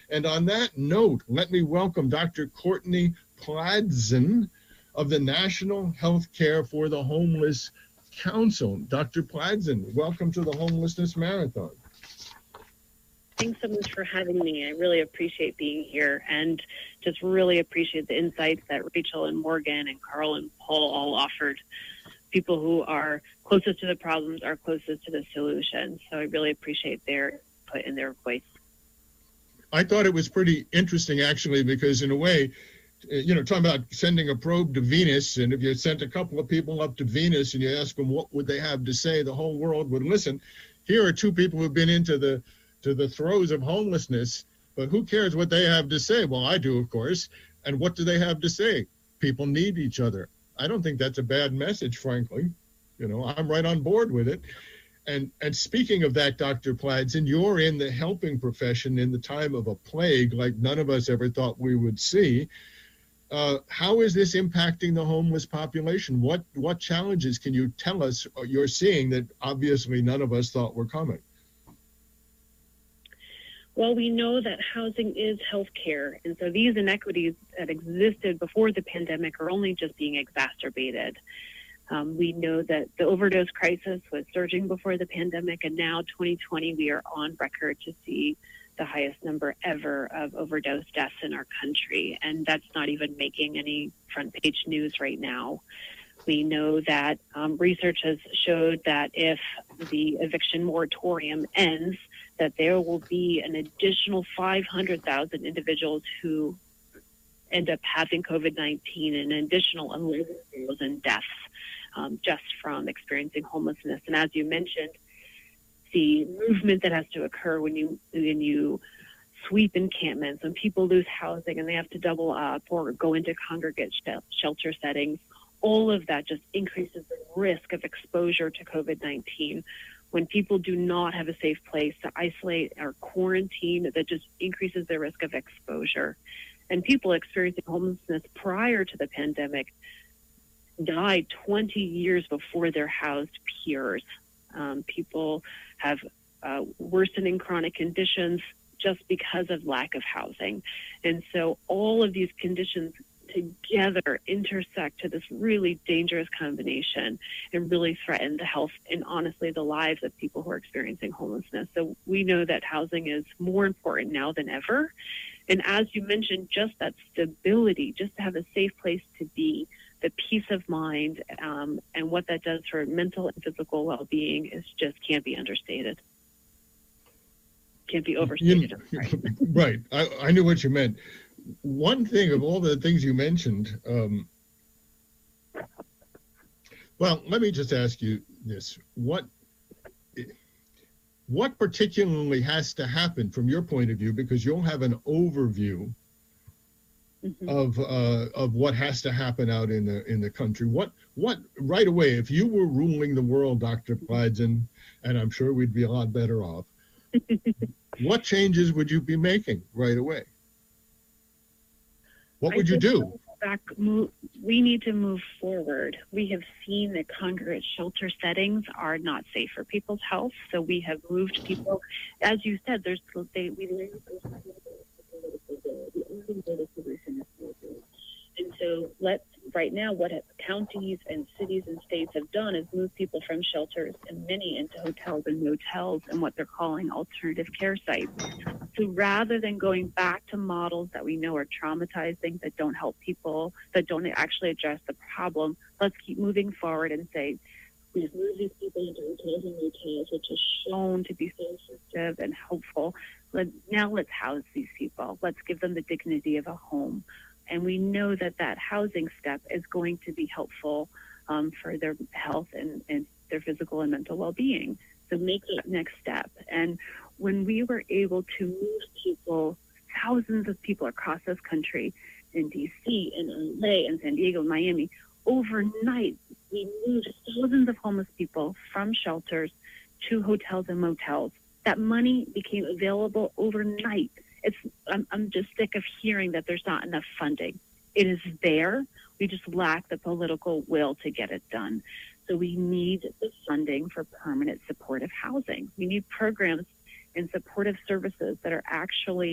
And on that note, let me welcome Dr. Courtney Pladsen of the National Healthcare for the Homeless Council. Dr. Pladsen, welcome to the Homelessness Marathon. Thanks so much for having me. I really appreciate being here and just really appreciate the insights that Rachel and Morgan and Carl and Paul all offered. People who are closest to the problems are closest to the solutions. So I really appreciate their input and their voice. I thought it was pretty interesting, actually, because in a way, talking about sending a probe to Venus, and if you sent a couple of people up to Venus and you ask them what would they have to say, the whole world would listen. Here are two people who've been into the throes of homelessness, but who cares what they have to say? Well, I do, of course. And what do they have to say? People need each other. I don't think that's a bad message, frankly. I'm right on board with it. And speaking of that, Dr. Pladsen, you're in the helping profession in the time of a plague like none of us ever thought we would see. How is this impacting the homeless population? What challenges can you tell us you're seeing that obviously none of us thought were coming? Well, we know that housing is healthcare, and so these inequities that existed before the pandemic are only just being exacerbated. We know that the overdose crisis was surging before the pandemic, and now 2020 we are on record to see the highest number ever of overdose deaths in our country, and that's not even making any front page news right now. We know that research has showed that if the eviction moratorium ends, that there will be an additional 500,000 individuals who end up having COVID-19 and an additional 11,000 deaths just from experiencing homelessness. And as you mentioned, the movement that has to occur when you sweep encampments, when people lose housing and they have to double up or go into congregate shelter settings, all of that just increases the risk of exposure to COVID-19. When people do not have a safe place to isolate or quarantine, that just increases their risk of exposure. And people experiencing homelessness prior to the pandemic died 20 years before their housed peers. People have worsening chronic conditions just because of lack of housing. And so all of these conditions together intersect to this really dangerous combination and really threaten the health and honestly the lives of people who are experiencing homelessness. So we know that housing is more important now than ever. And as you mentioned, just that stability, just to have a safe place to be, the peace of mind, and what that does for mental and physical well-being is just can't be understated. Can't be overstated. Right. I knew what you meant. One thing of all the things you mentioned, well, let me just ask you this. What particularly has to happen from your point of view, because you'll have an overview of what has to happen out in the country. What right away, if you were ruling the world, Dr. Pladsen, and I'm sure we'd be a lot better off, what changes would you be making right away? What would you do? We need to move forward. We have seen that congregate shelter settings are not safe for people's health, so we have moved people. As you said, we learned the solution is and so right now what counties and cities and states have done is move people from shelters and many into hotels and motels and what they're calling alternative care sites. So rather than going back to models that we know are traumatizing, that don't help people, that don't actually address the problem, let's keep moving forward and say, we've moved these people into hotels and motels, which is shown to be so effective and helpful. Now let's house these people. Let's give them the dignity of a home. And we know that housing step is going to be helpful for their health and their physical and mental well-being. So make that next step. And when we were able to move people, thousands of people across this country, in D.C., in LA, and San Diego, Miami, overnight, we moved thousands of homeless people from shelters to hotels and motels. That money became available overnight. I'm just sick of hearing that there's not enough funding. It is there. We just lack the political will to get it done. So we need the funding for permanent supportive housing. We need programs and supportive services that are actually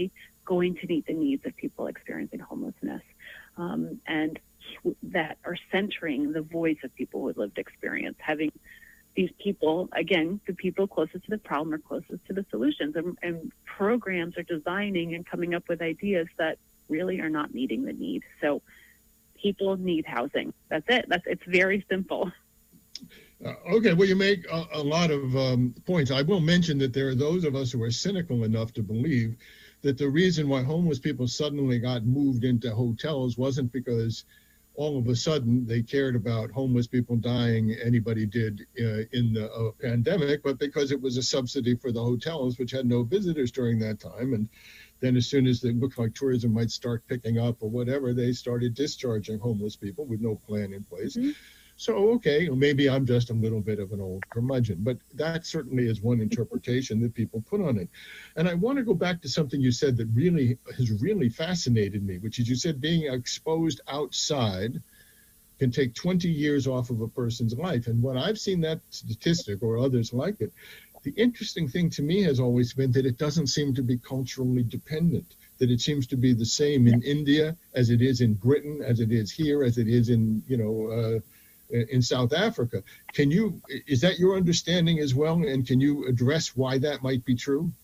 going to meet the needs of people experiencing homelessness, and that are centering the voice of people with lived experience, having these people, again, the people closest to the problem are closest to the solutions, and programs are designing and coming up with ideas that really are not meeting the need. So people need housing. That's it. It's very simple. Okay, well, you make a lot of points. I will mention that there are those of us who are cynical enough to believe that the reason why homeless people suddenly got moved into hotels wasn't because all of a sudden they cared about homeless people dying, anybody did in the pandemic, but because it was a subsidy for the hotels, which had no visitors during that time. And then as soon as it looked like tourism might start picking up or whatever, they started discharging homeless people with no plan in place. Mm-hmm. So, okay, maybe I'm just a little bit of an old curmudgeon, but that certainly is one interpretation that people put on it. And I want to go back to something you said that really has really fascinated me, which is you said being exposed outside can take 20 years off of a person's life. And when I've seen that statistic or others like it, the interesting thing to me has always been that it doesn't seem to be culturally dependent, that it seems to be the same in India as it is in Britain, as it is here, as it is in, in South Africa. Is that your understanding as well? And can you address why that might be true?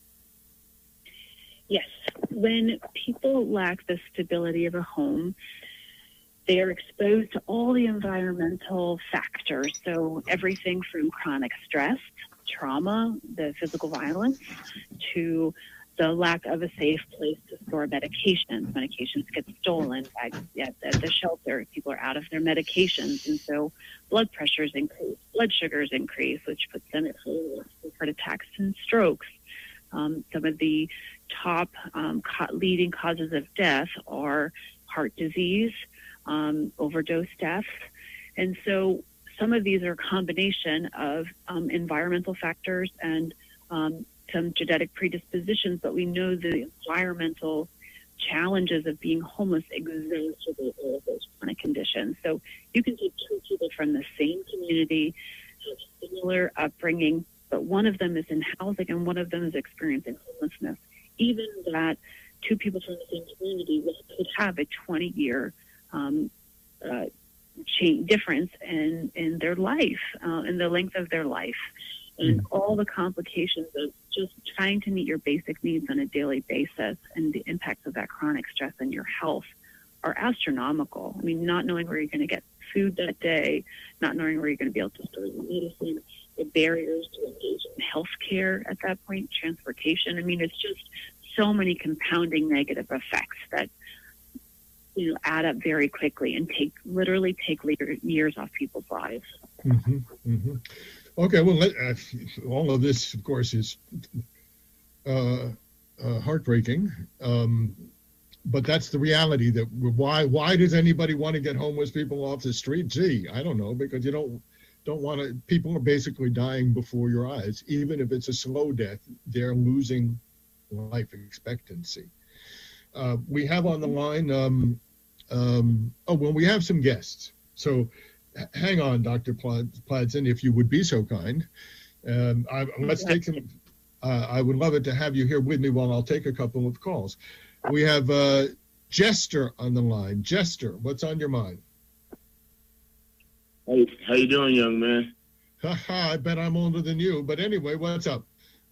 Yes. When people lack the stability of a home, they are exposed to all the environmental factors. So everything from chronic stress, trauma, the physical violence, to the lack of a safe place to store medications. Medications get stolen at the shelter. People are out of their medications, and so blood pressures increase, blood sugars increase, which puts them at risk for heart attacks and strokes. Some of the top leading causes of death are heart disease, overdose deaths, and so some of these are a combination of environmental factors and some genetic predispositions, but we know the environmental challenges of being homeless exacerbate all of those chronic conditions. So you can take two people from the same community, have similar upbringing, but one of them is in housing and one of them is experiencing homelessness. Even that two people from the same community could have a 20-year difference in their life, in the length of their life. And all the complications of just trying to meet your basic needs on a daily basis and the impacts of that chronic stress on your health are astronomical. I mean, not knowing where you're going to get food that day, not knowing where you're going to be able to store your medicine, the barriers to engage in healthcare at that point, transportation. I mean, it's just so many compounding negative effects that add up very quickly and literally take years off people's lives. Mm-hmm, mm-hmm. Okay, well, all of this, of course, is heartbreaking, but that's the reality. That why does anybody want to get homeless people off the street? Gee, I don't know, because you don't want to. People are basically dying before your eyes. Even if it's a slow death, they're losing life expectancy. We have on the line. We have some guests. So hang on, Dr. Pladsen, if you would be so kind. Let's take some. I would love it to have you here with me while I'll take a couple of calls. We have Jester on the line. Jester, what's on your mind? Hey, how you doing, young man? I bet I'm older than you, but anyway, what's up?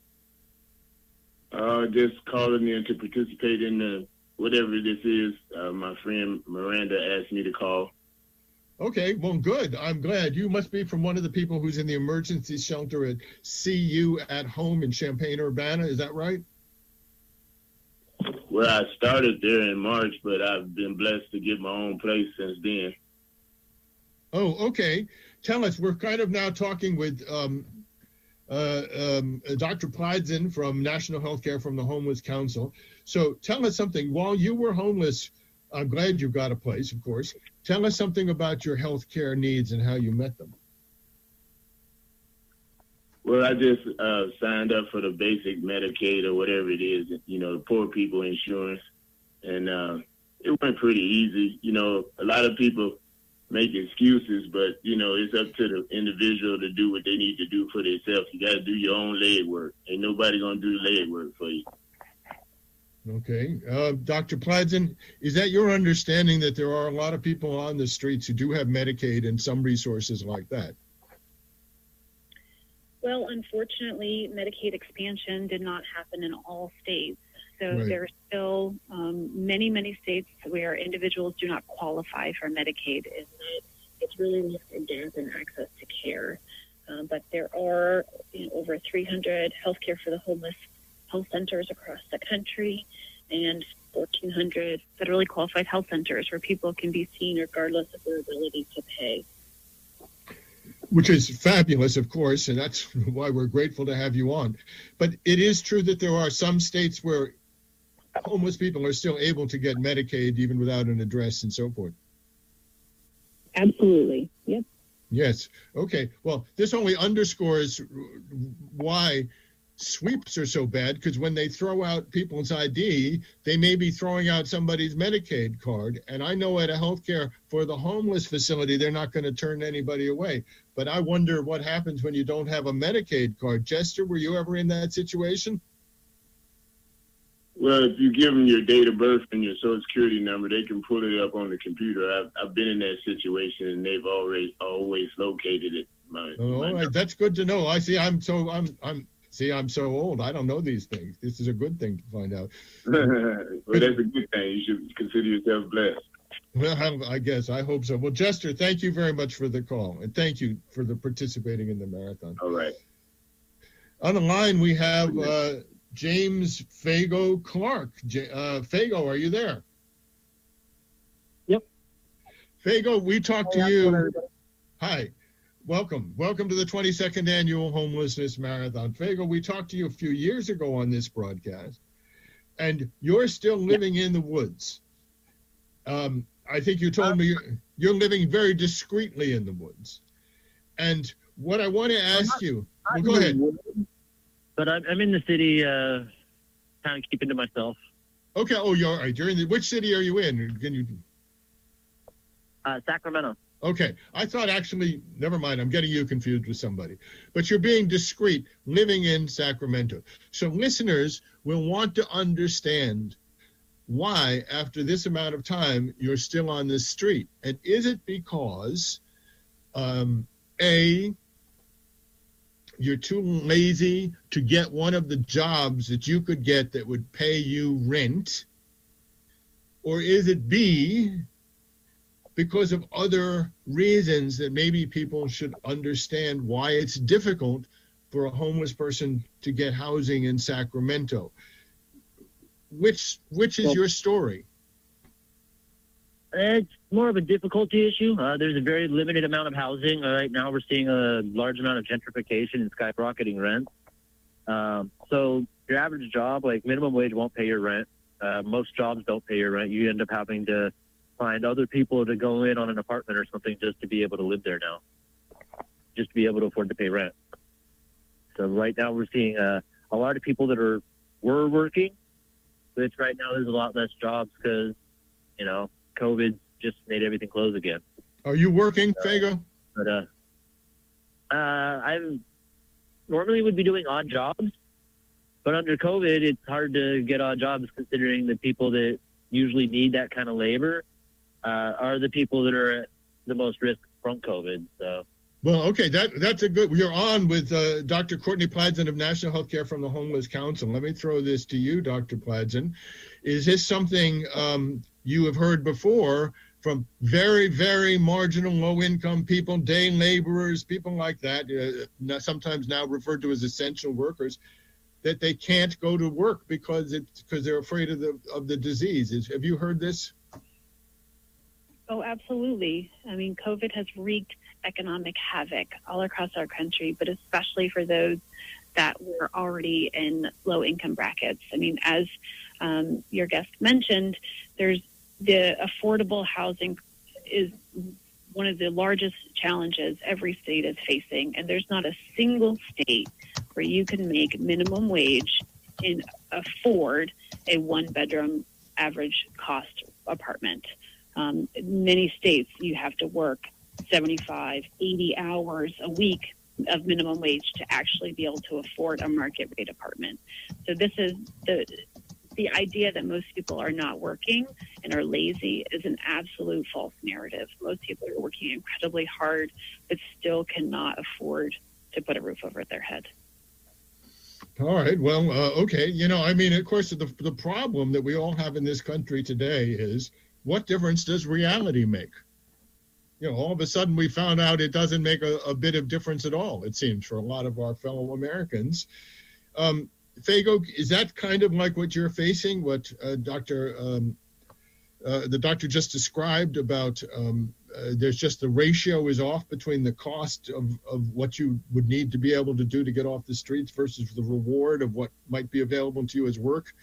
Just calling in to participate in whatever this is. My friend Miranda asked me to call. Okay, well, good. I'm glad. You must be from one of the people who's in the emergency shelter at CU at Home in Champaign-Urbana. Is that right? Well, I started there in March, but I've been blessed to get my own place since then. Oh, okay. Tell us. We're kind of now talking with Dr. Pladsen from National Healthcare from the Homeless Council. So tell us something. While you were homeless, I'm glad you got a place, of course. Tell us something about your health care needs and how you met them. Well, I just signed up for the basic Medicaid or whatever it is, the poor people insurance. And it went pretty easy. A lot of people make excuses, but, it's up to the individual to do what they need to do for themselves. You got to do your own leg work. Ain't nobody going to do leg work for you. Okay. Dr. Pladsen, is that your understanding that there are a lot of people on the streets who do have Medicaid and some resources like that? Well, unfortunately, Medicaid expansion did not happen in all states. So Right. there are still many states where individuals do not qualify for Medicaid. And it's really left a gap in access to care. But there are over 300 healthcare for the homeless health centers across the country and 1,400 federally qualified health centers where people can be seen regardless of their ability to pay. Which is fabulous, of course, and that's why we're grateful to have you on. But it is true that there are some states where homeless people are still able to get Medicaid even without an address and so forth. Absolutely. Yep. Yes. Okay. Well, this only underscores why sweeps are so bad, because when they throw out people's ID, they may be throwing out somebody's Medicaid card. And I know at a healthcare for the homeless facility, they're not going to turn anybody away. But I wonder what happens when you don't have a Medicaid card. Chester, were you ever in that situation? Well, if you give them your date of birth and your social security number, they can pull it up on the computer. I've been in that situation, and they've always located it. All right, that's good to know. I see. I'm so old. I don't know these things. This is a good thing to find out. Well, that's a good thing. You should consider yourself blessed. Well, I guess. I hope so. Well, Chester, thank you very much for the call, and thank you for the participating in the marathon. All right. On the line, we have James Fago Clark. Fago, are you there? Yep. Fago, we talked to you. Hi. Welcome to the 22nd Annual Homelessness Marathon. Fago, we talked to you a few years ago on this broadcast, and you're still living in the woods. I think you told me you're living very discreetly in the woods. And what I want to ask you, well, go ahead. But I'm in the city, kind of keeping to myself. Okay. Oh, you're all right. You're in which city are you in? Can you? Sacramento. Okay. I thought actually, never mind. I'm getting you confused with somebody. But you're being discreet, living in Sacramento. So listeners will want to understand why, after this amount of time, you're still on this street. And is it because, A, you're too lazy to get one of the jobs that you could get that would pay you rent? Or is it B, because of other reasons that maybe people should understand why it's difficult for a homeless person to get housing in Sacramento? Which is your story? It's more of a difficulty issue. There's a very limited amount of housing. Right now we're seeing a large amount of gentrification and skyrocketing rent. So your average job, like minimum wage, won't pay your rent. Most jobs don't pay your rent. You end up having to find other people to go in on an apartment or something just to be able to live there now, just to be able to afford to pay rent. So right now we're seeing a lot of people that were working, but right now there's a lot less jobs because, COVID just made everything close again. Are you working, Fago? But I normally would be doing odd jobs, but under COVID, it's hard to get odd jobs considering the people that usually need that kind of labor are the people that are at the most risk from COVID. So. Well, okay, that's a good. You're on with Dr. Courtney Pladsen of National Healthcare from the Homeless Council. Let me throw this to you, Dr. Pladsen. Is this something you have heard before from very, very marginal, low-income people, day laborers, people like that, sometimes now referred to as essential workers, that they can't go to work because they're afraid of the disease? Have you heard this? Oh, absolutely. I mean, COVID has wreaked economic havoc all across our country, but especially for those that were already in low-income brackets. I mean, as your guest mentioned, there's the affordable housing is one of the largest challenges every state is facing, and there's not a single state where you can make minimum wage and afford a one-bedroom average cost apartment. Many states, you have to work 75, 80 hours a week of minimum wage to actually be able to afford a market rate apartment. So this is the idea that most people are not working and are lazy is an absolute false narrative. Most people are working incredibly hard, but still cannot afford to put a roof over their head. All right. Well, okay. You know, I mean, of course, the problem that we all have in this country today is, what difference does reality make? You know, all of a sudden we found out it doesn't make a bit of difference at all, it seems, for a lot of our fellow Americans. Faygo, is that kind of like what you're facing, what the doctor just described about there's just the ratio is off between the cost of what you would need to be able to do to get off the streets versus the reward of what might be available to you as work?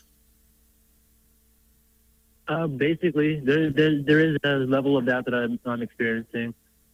Basically, there is a level of that I'm experiencing.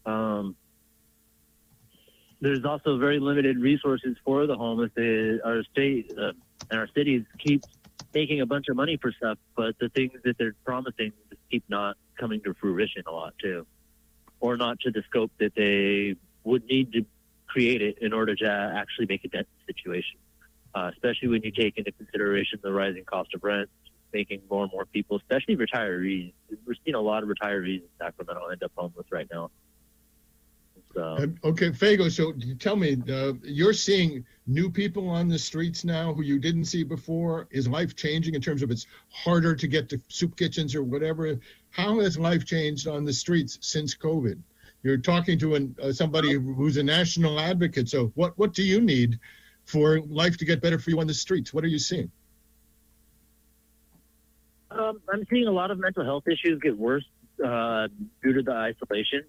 There's also very limited resources for the homeless. Our state and our cities keep making a bunch of money for stuff, but the things that they're promising just keep not coming to fruition a lot too, or not to the scope that they would need to create it in order to actually make a dent in the situation. Especially when you take into consideration the rising cost of rent, making more and more people, especially retirees. We're seeing a lot of retirees in Sacramento end up homeless right now. Okay, Faygo, so tell me, you're seeing new people on the streets now who you didn't see before. Is life changing in terms of it's harder to get to soup kitchens or whatever? How has life changed on the streets since COVID? You're talking to somebody who's a national advocate. So what do you need for life to get better for you on the streets? What are you seeing? I'm seeing a lot of mental health issues get worse due to the isolation.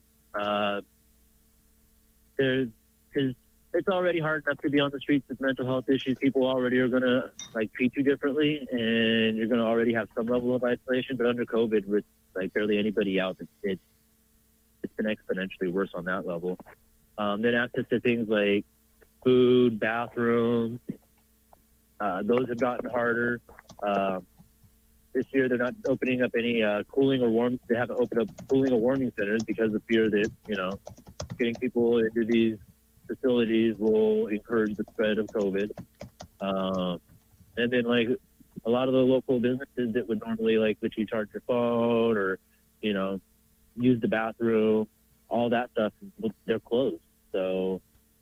It's already hard enough to be on the streets with mental health issues. People already are going to treat you differently, and you're going to already have some level of isolation. But under COVID, with barely anybody out, it's been exponentially worse on that level. Then access to things like food, bathrooms, those have gotten harder. This year, they're not opening up any cooling or warm. They haven't opened up cooling or warming centers because of fear that getting people into these facilities will encourage the spread of COVID. And then a lot of the local businesses that would normally let you charge your phone or use the bathroom, all that stuff, they're closed. So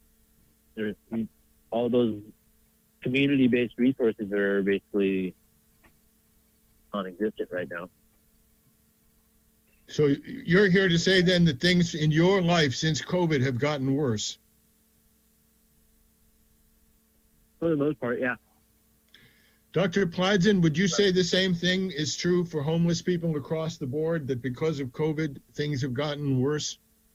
all those community-based resources are basically non-existent right now. So you're here to say then that things in your life since COVID have gotten worse? For the most part, yeah. Dr. Pladsen, would you say the same thing is true for homeless people across the board, that because of COVID, things have gotten worse?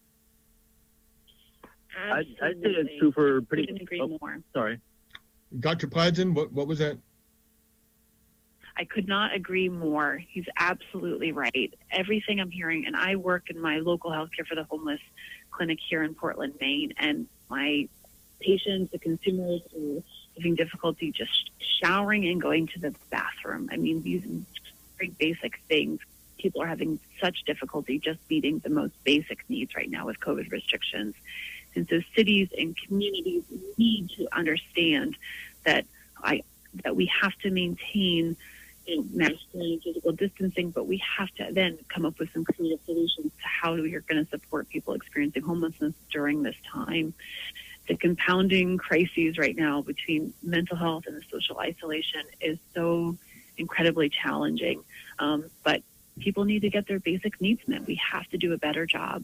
Absolutely. I'd say it's true for pretty... Couldn't agree more. Sorry. Dr. Pladsen, what was that? I could not agree more. He's absolutely right. Everything I'm hearing, and I work in my local healthcare for the homeless clinic here in Portland, Maine, and my patients, the consumers who are having difficulty just showering and going to the bathroom. I mean, these very basic things. People are having such difficulty just meeting the most basic needs right now with COVID restrictions. And so cities and communities need to understand that we have to maintain mask and physical distancing, but we have to then come up with some creative solutions to how you're going to support people experiencing homelessness during this time. The compounding crises right now between mental health and the social isolation is so incredibly challenging. But people need to get their basic needs met. We have to do a better job.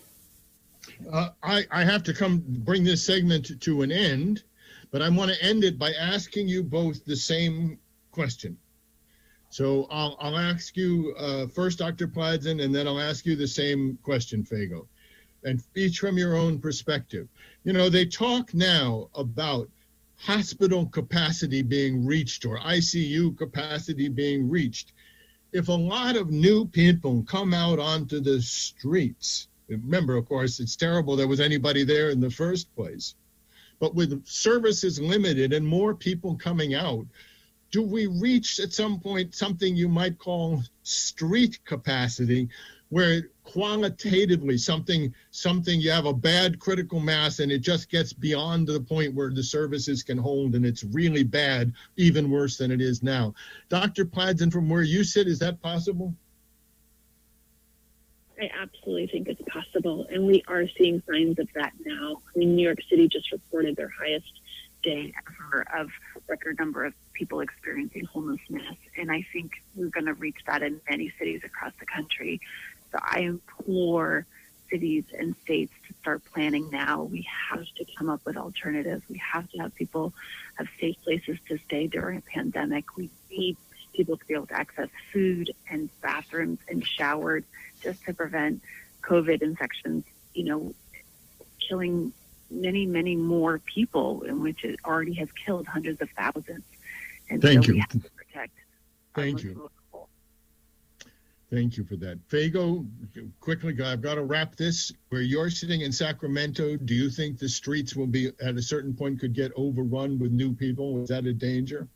I have to bring this segment to an end, but I want to end it by asking you both the same question. So I'll ask you first, Dr. Pladsen, and then I'll ask you the same question, Faygo, and each from your own perspective. They talk now about hospital capacity being reached or ICU capacity being reached. If a lot of new people come out onto the streets, remember, of course, it's terrible there was anybody there in the first place, but with services limited and more people coming out, do we reach at some point something you might call street capacity, where qualitatively something you have a bad critical mass and it just gets beyond the point where the services can hold and it's really bad, even worse than it is now. Dr. Pladsen, from where you sit, is that possible? I absolutely think it's possible, and we are seeing signs of that now. I mean, New York City just reported their highest day ever of record number of people experiencing homelessness, and I think we're going to reach that in many cities across the country. So I implore cities and states to start planning now. We have to come up with alternatives. We have to have people have safe places to stay during a pandemic. We need people to be able to access food and bathrooms and showers just to prevent COVID infections, killing many, many more people, in which it already has killed hundreds of thousands. And Thank so you. we have to protect. Thank you. Thank you for that. Fago, quickly, I've got to wrap this. Where you're sitting in Sacramento, do you think the streets will be, at a certain point, could get overrun with new people? Is that a danger?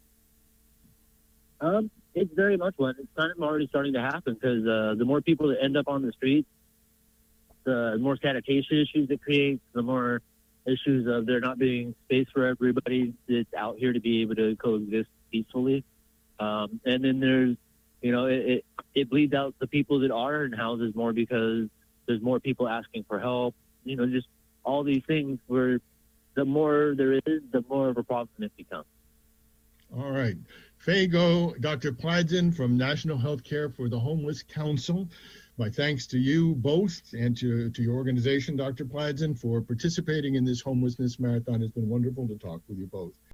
It's very much one. It's kind of already starting to happen because the more people that end up on the street, the more sanitation issues it creates, the more issues of there not being space for everybody that's out here to be able to coexist peacefully. And then there's, it bleeds out the people that are in houses more because there's more people asking for help. Just all these things where the more there is, the more of a problem it becomes. All right. Fago, Dr. Pladsen from National Healthcare for the Homeless Council. My thanks to you both and to your organization, Dr. Pladsen, for participating in this homelessness marathon. It's been wonderful to talk with you both.